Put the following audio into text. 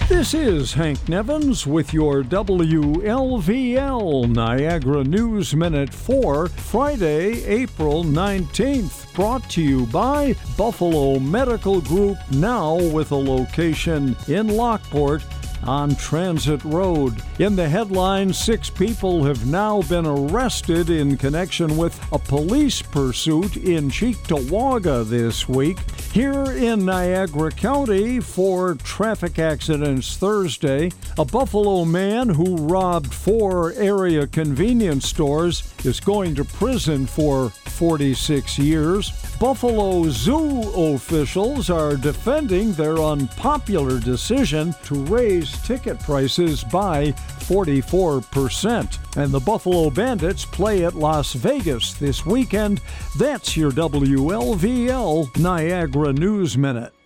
This is Hank Nevins with your WLVL Niagara News Minute for Friday, April 19th. Brought to you by Buffalo Medical Group, now with a location in Lockport on Transit Road. In the headlines, 6 people have now been arrested in connection with a police pursuit in Cheektowaga this week. Here in Niagara County, for traffic accidents Thursday, a Buffalo man who robbed 4 area convenience stores is going to prison for 46 years. Buffalo Zoo officials are defending their unpopular decision to raise ticket prices by 44%. And the Buffalo Bandits play at Las Vegas this weekend. That's your WLVL Niagara News Minute.